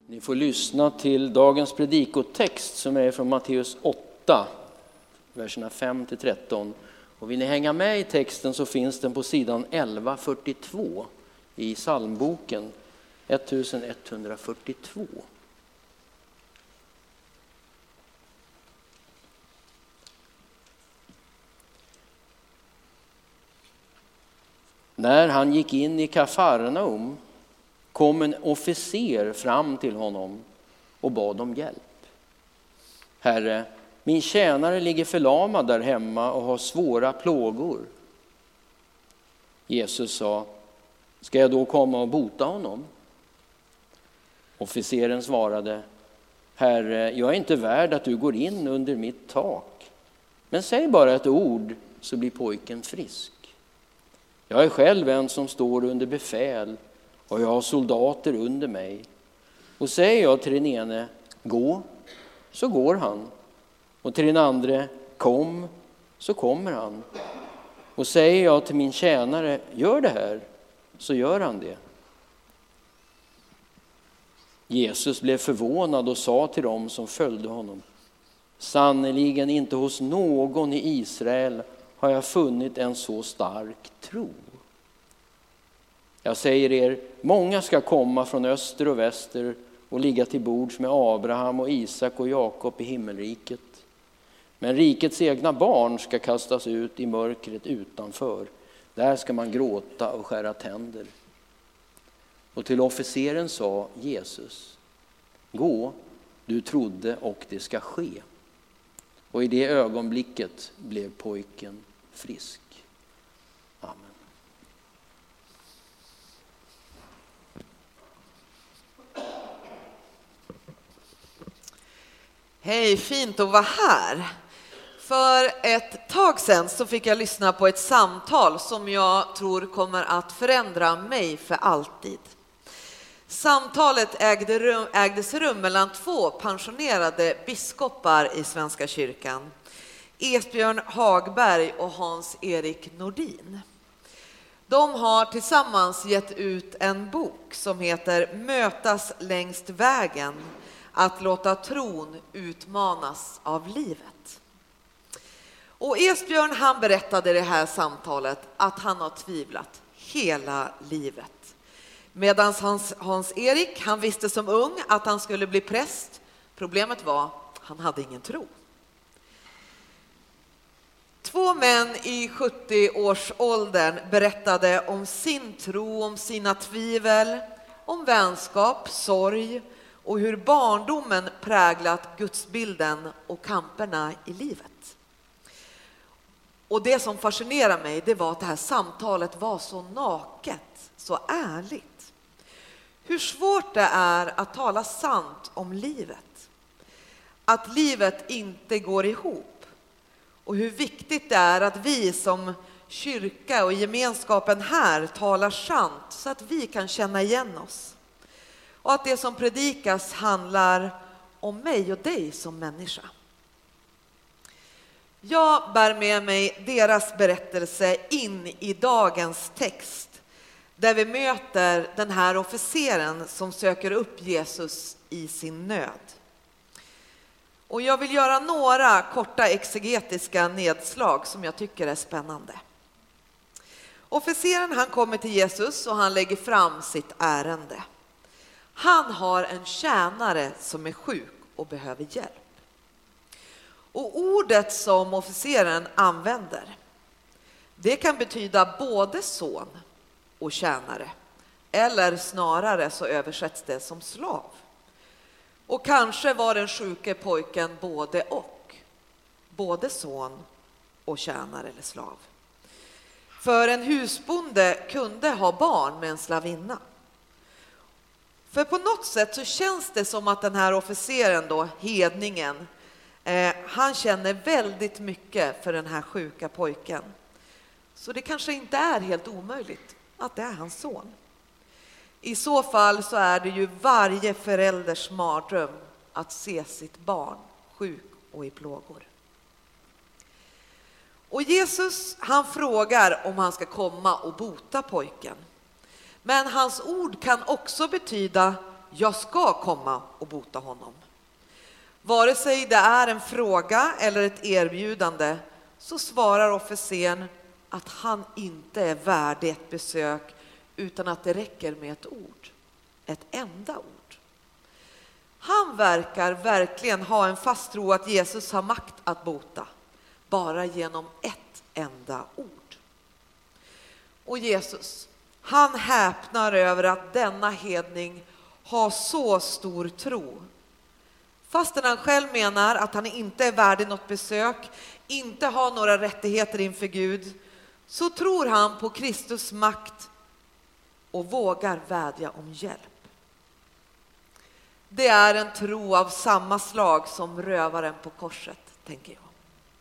Ni får lyssna till dagens predikotext som är från Matteus 8, verserna 5-13. Och vill ni hänga med i texten så finns den på sidan 1142 i psalmboken 1142. När han gick in i Kafarnaum kom en officer fram till honom och bad om hjälp. Herre, min tjänare ligger förlamad där hemma och har svåra plågor. Jesus sa, ska jag då komma och bota honom? Officeren svarade, Herre, jag är inte värd att du går in under mitt tak. Men säg bara ett ord så blir pojken frisk. Jag är själv en som står under befäl och jag har soldater under mig. Och säger jag till den ene, gå, så går han. Och till den andra, kom, så kommer han. Och säger jag till min tjänare, gör det här, så gör han det. Jesus blev förvånad och sa till dem som följde honom, sannerligen inte hos någon i Israel har jag funnit en så stark tro. Jag säger er, många ska komma från öster och väster och ligga till bords med Abraham och Isak och Jakob i himmelriket. Men rikets egna barn ska kastas ut i mörkret utanför. Där ska man gråta och skära tänder. Och till officeren sa Jesus, gå, du trodde och det ska ske. Och i det ögonblicket blev pojken frisk. Amen. Hej, fint att vara här. För ett tag sedan så fick jag lyssna på ett samtal som jag tror kommer att förändra mig för alltid. Samtalet ägdes rum mellan två pensionerade biskopar i Svenska kyrkan. Esbjörn Hagberg och Hans-Erik Nordin. De har tillsammans gett ut en bok som heter Mötas längst vägen. Att låta tron utmanas av livet. Och Esbjörn, han berättade i det här samtalet att han har tvivlat hela livet. Medan Hans-Erik, han visste som ung att han skulle bli präst. Problemet var, han hade ingen tro. Två män i 70-årsåldern berättade om sin tro, om sina tvivel, om vänskap, sorg och hur barndomen präglat gudsbilden och kamperna i livet. Och det som fascinerar mig, det var att det här samtalet var så naket, så ärligt. Hur svårt det är att tala sant om livet. Att livet inte går ihop. Och hur viktigt det är att vi som kyrka och gemenskapen här talar sant så att vi kan känna igen oss. Och att det som predikas handlar om mig och dig som människa. Jag bär med mig deras berättelse in i dagens text. Där vi möter den här officeren som söker upp Jesus i sin nöd. Och jag vill göra några korta exegetiska nedslag som jag tycker är spännande. Officeren, han kommer till Jesus och han lägger fram sitt ärende. Han har en tjänare som är sjuk och behöver hjälp. Och ordet som officeren använder, det kan betyda både son och tjänare. Eller snarare så översätts det som slav. Och kanske var den sjuke pojken både och. Både son och tjänare eller slav. För en husbonde kunde ha barn med en slavinna. För på något sätt så känns det som att den här officeren då, hedningen, han känner väldigt mycket för den här sjuka pojken. Så det kanske inte är helt omöjligt att det är hans son. I så fall så är det ju varje förälders mardröm att se sitt barn sjuk och i plågor. Och Jesus, han frågar om han ska komma och bota pojken. Men hans ord kan också betyda jag ska komma och bota honom. Vare sig det är en fråga eller ett erbjudande så svarar officeren att han inte är värdig ett besök utan att det räcker med ett ord. Ett enda ord. Han verkar verkligen ha en fast tro att Jesus har makt att bota. Bara genom ett enda ord. Och Jesus, han häpnar över att denna hedning har så stor tro. Fastän han själv menar att han inte är värdig något besök, inte har några rättigheter inför Gud, så tror han på Kristus makt och vågar vädja om hjälp. Det är en tro av samma slag som rövaren på korset, tänker jag.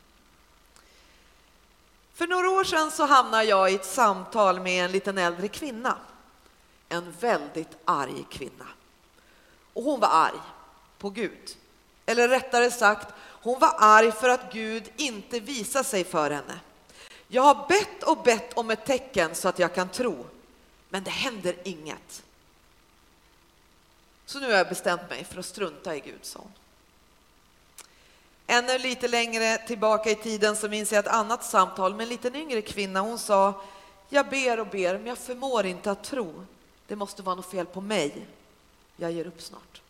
För några år sedan så hamnade jag i ett samtal med en liten äldre kvinna. En väldigt arg kvinna. Och hon var arg på Gud. Eller rättare sagt, hon var arg för att Gud inte visar sig för henne. Jag har bett och bett om ett tecken så att jag kan tro. Men det händer inget. Så nu har jag bestämt mig för att strunta i Gud, sa hon. Ännu lite längre tillbaka i tiden så minns jag ett annat samtal med en liten yngre kvinna. Hon sa, jag ber och ber men jag förmår inte att tro. Det måste vara något fel på mig. Jag ger upp snart.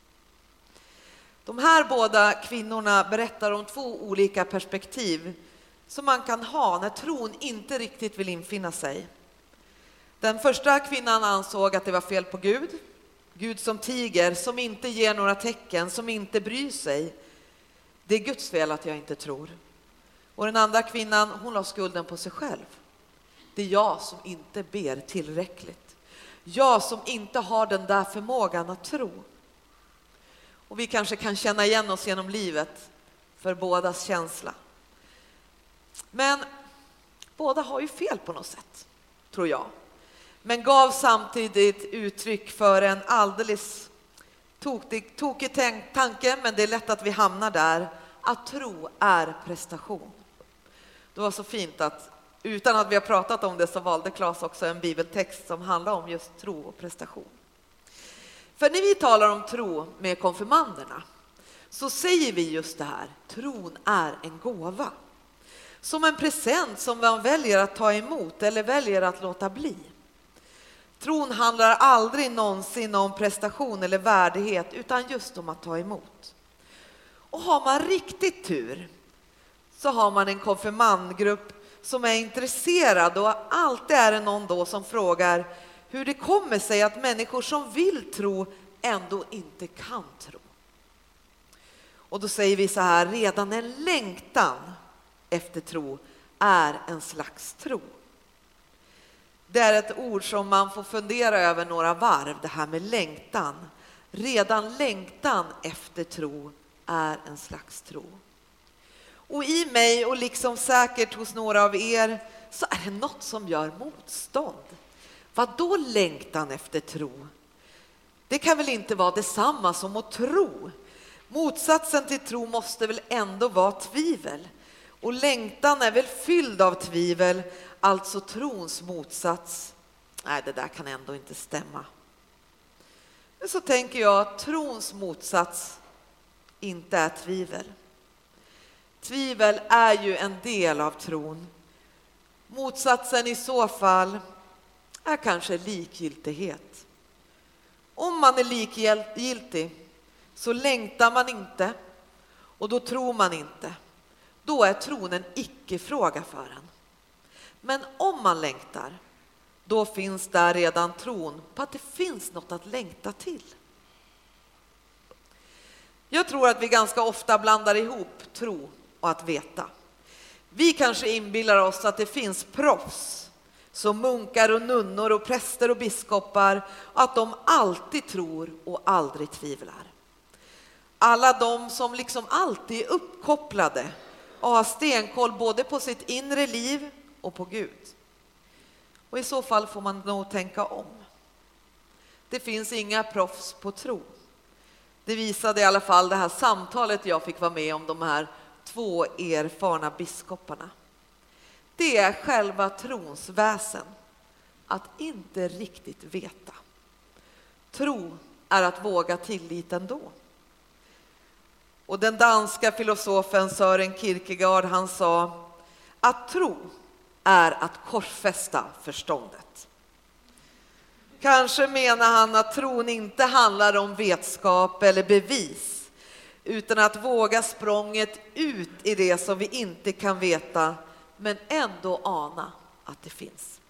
De här båda kvinnorna berättar om två olika perspektiv som man kan ha när tron inte riktigt vill infinna sig. Den första kvinnan ansåg att det var fel på Gud. Gud som tiger, som inte ger några tecken, som inte bryr sig. Det är Guds fel att jag inte tror. Och den andra kvinnan, hon la skulden på sig själv. Det är jag som inte ber tillräckligt. Jag som inte har den där förmågan att tro. Och vi kanske kan känna igen oss genom livet för bådas känsla. Men båda har ju fel på något sätt, tror jag. Men gav samtidigt uttryck för en alldeles tokig tanke, men det är lätt att vi hamnar där. Att tro är prestation. Det var så fint att utan att vi har pratat om det så valde Claes också en bibeltext som handlar om just tro och prestation. För när vi talar om tro med konfirmanderna så säger vi just det här. Tron är en gåva. Som en present som man väljer att ta emot eller väljer att låta bli. Tron handlar aldrig någonsin om prestation eller värdighet utan just om att ta emot. Och har man riktigt tur så har man en konfirmandgrupp som är intresserad och alltid är det någon då som frågar hur det kommer sig att människor som vill tro ändå inte kan tro. Och då säger vi så här, redan en längtan efter tro är en slags tro. Det är ett ord som man får fundera över några varv, det här med längtan. Redan längtan efter tro är en slags tro. Och i mig och liksom säkert hos några av er så är det något som gör motstånd. Vad då längtan efter tro? Det kan väl inte vara detsamma som att tro? Motsatsen till tro måste väl ändå vara tvivel. Och längtan är väl fylld av tvivel, alltså trons motsats. Nej, det där kan ändå inte stämma. Men så tänker jag att trons motsats inte är tvivel. Tvivel är ju en del av tron. Motsatsen i så fall är kanske likgiltighet. Om man är likgiltig så längtar man inte och då tror man inte. Då är tron en icke-fråga för en. Men om man längtar, då finns där redan tron på att det finns något att längta till. Jag tror att vi ganska ofta blandar ihop tro och att veta. Vi kanske inbillar oss att det finns proffs som munkar och nunnor och präster och biskopar och att de alltid tror och aldrig tvivlar. Alla de som liksom alltid är uppkopplade och har stenkoll både på sitt inre liv och på Gud. Och i så fall får man nog tänka om. Det finns inga proffs på tro. Det visade i alla fall det här samtalet jag fick vara med om de här 2 erfarna biskoparna. Det är själva trons väsen att inte riktigt veta. Tro är att våga tillit ändå. Och den danska filosofen Søren Kierkegaard, han sa att tro är att korsfästa förståndet. Kanske menar han att tron inte handlar om vetskap eller bevis, utan att våga språnget ut i det som vi inte kan veta, men ändå ana att det finns.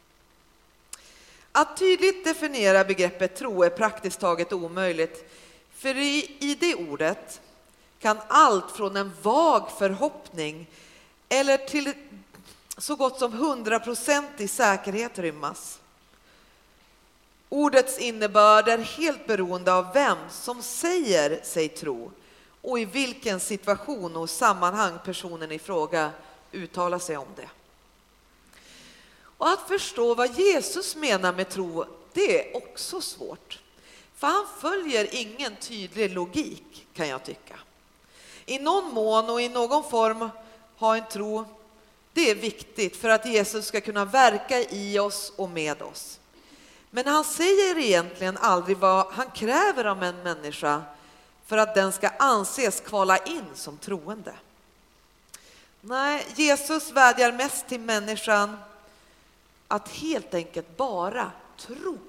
Att tydligt definiera begreppet tro är praktiskt taget omöjligt, för i det ordet kan allt från en vag förhoppning eller till så gott som 100% säkerhet rymmas. Ordets innebörd är helt beroende av vem som säger sig tro och i vilken situation och sammanhang personen i fråga uttalar sig om det. Och att förstå vad Jesus menar med tro, det är också svårt. För han följer ingen tydlig logik, kan jag tycka. I någon mån och i någon form ha en tro, det är viktigt för att Jesus ska kunna verka i oss och med oss. Men han säger egentligen aldrig vad han kräver av en människa för att den ska anses kvala in som troende. Nej, Jesus vädjar mest till människan att helt enkelt bara tro.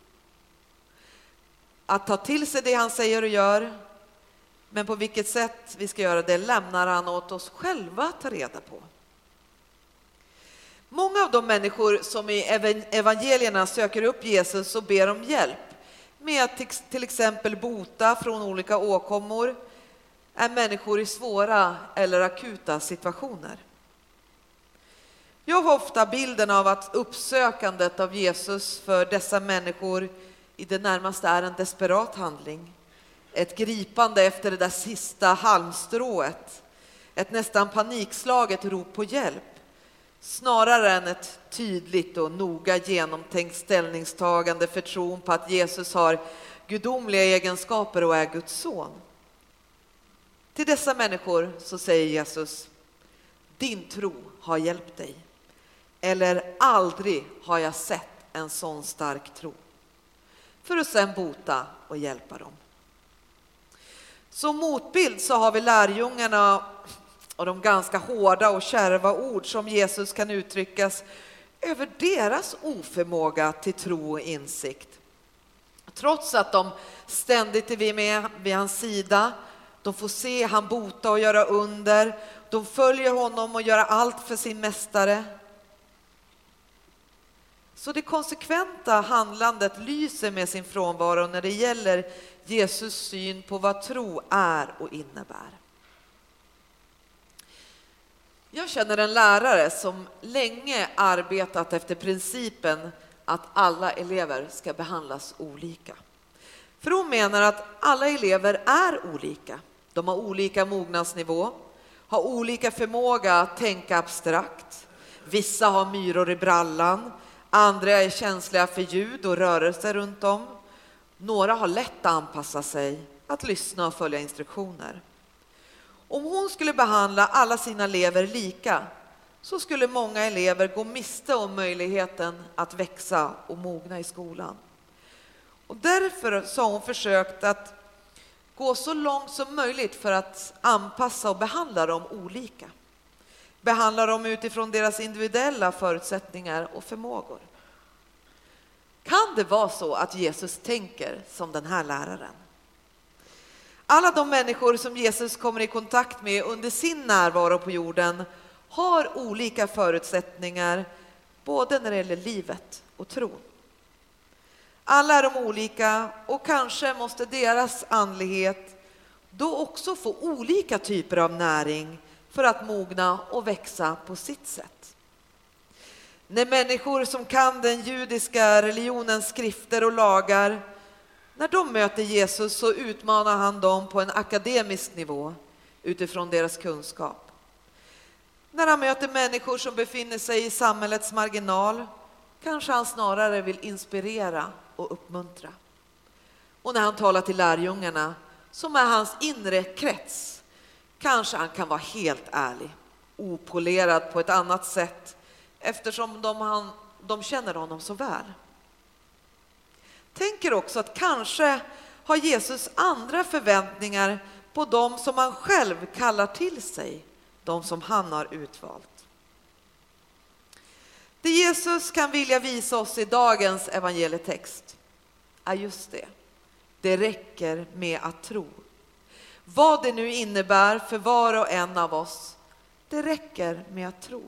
Att ta till sig det han säger och gör, men på vilket sätt vi ska göra det lämnar han åt oss själva att ta reda på. Många av de människor som i evangelierna söker upp Jesus och ber om hjälp med att till exempel bota från olika åkommor är människor i svåra eller akuta situationer. Jag har ofta bilden av att uppsökandet av Jesus för dessa människor i det närmaste är en desperat handling. Ett gripande efter det där sista halmstrået. Ett nästan panikslaget rop på hjälp. Snarare än ett tydligt och noga genomtänkt ställningstagande för tron på att Jesus har gudomliga egenskaper och är Guds son. Till dessa människor så säger Jesus: din tro har hjälpt dig. Eller aldrig har jag sett en sån stark tro. För att sedan bota och hjälpa dem. Som motbild så har vi lärjungarna och de ganska hårda och kärva ord som Jesus kan uttryckas över deras oförmåga till tro och insikt. Trots att de ständigt är med vid hans sida, de får se han bota och göra under, de följer honom och gör allt för sin mästare. Så det konsekventa handlandet lyser med sin frånvaro när det gäller Jesus syn på vad tro är och innebär. Jag känner en lärare som länge arbetat efter principen att alla elever ska behandlas olika. För hon menar att alla elever är olika. De har olika mognadsnivå, har olika förmåga att tänka abstrakt. Vissa har myror i brallan, andra är känsliga för ljud och rörelser runt om. Några har lätt att anpassa sig, att lyssna och följa instruktioner. Om hon skulle behandla alla sina elever lika så skulle många elever gå miste om möjligheten att växa och mogna i skolan. Och därför så har hon försökt att gå så långt som möjligt för att anpassa och behandla dem olika. Behandla dem utifrån deras individuella förutsättningar och förmågor. Kan det vara så att Jesus tänker som den här läraren? Alla de människor som Jesus kommer i kontakt med under sin närvaro på jorden har olika förutsättningar både när det gäller livet och tron. Alla är de olika och kanske måste deras andlighet då också få olika typer av näring för att mogna och växa på sitt sätt. När människor som kan den judiska religionens skrifter och lagar, när de möter Jesus så utmanar han dem på en akademisk nivå utifrån deras kunskap. När han möter människor som befinner sig i samhällets marginal kanske han snarare vill inspirera och uppmuntra. Och när han talar till lärjungarna som är hans inre krets kanske han kan vara helt ärlig, opolerad på ett annat sätt eftersom de känner honom så väl. Tänker också att kanske har Jesus andra förväntningar på dem som han själv kallar till sig, de som han har utvalt. Det Jesus kan vilja visa oss i dagens evangelietext är just det. Det räcker med att tro. Vad det nu innebär för var och en av oss, det räcker med att tro.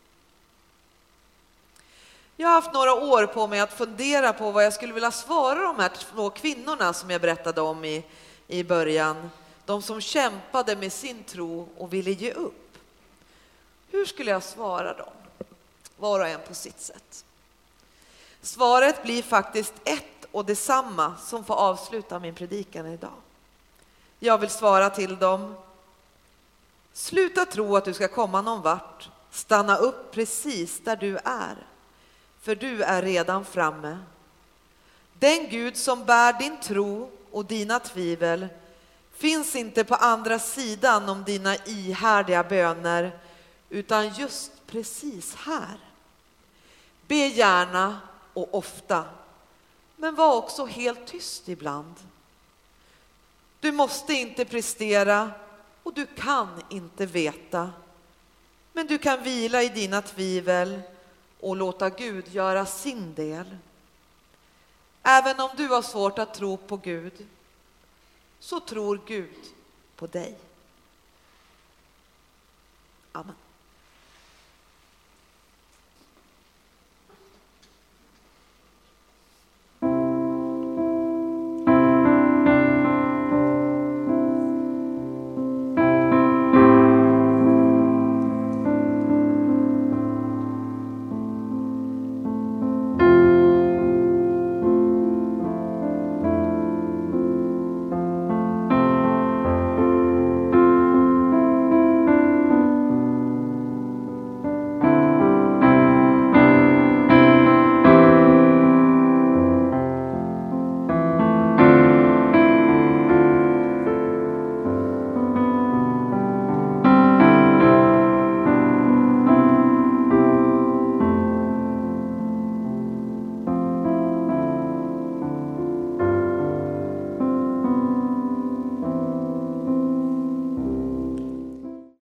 Jag har haft några år på mig att fundera på vad jag skulle vilja svara de här två kvinnorna som jag berättade om i början. De som kämpade med sin tro och ville ge upp. Hur skulle jag svara dem? Var och en på sitt sätt. Svaret blir faktiskt ett och detsamma som får avsluta min predikan idag. Jag vill svara till dem: sluta tro att du ska komma någon vart. Stanna upp precis där du är. För du är redan framme. Den Gud som bär din tro och dina tvivel finns inte på andra sidan om dina ihärdiga böner, utan just precis här. Be gärna och ofta, men var också helt tyst ibland. Du måste inte prestera och du kan inte veta, men du kan vila i dina tvivel och låta Gud göra sin del. Även om du har svårt att tro på Gud, så tror Gud på dig. Amen.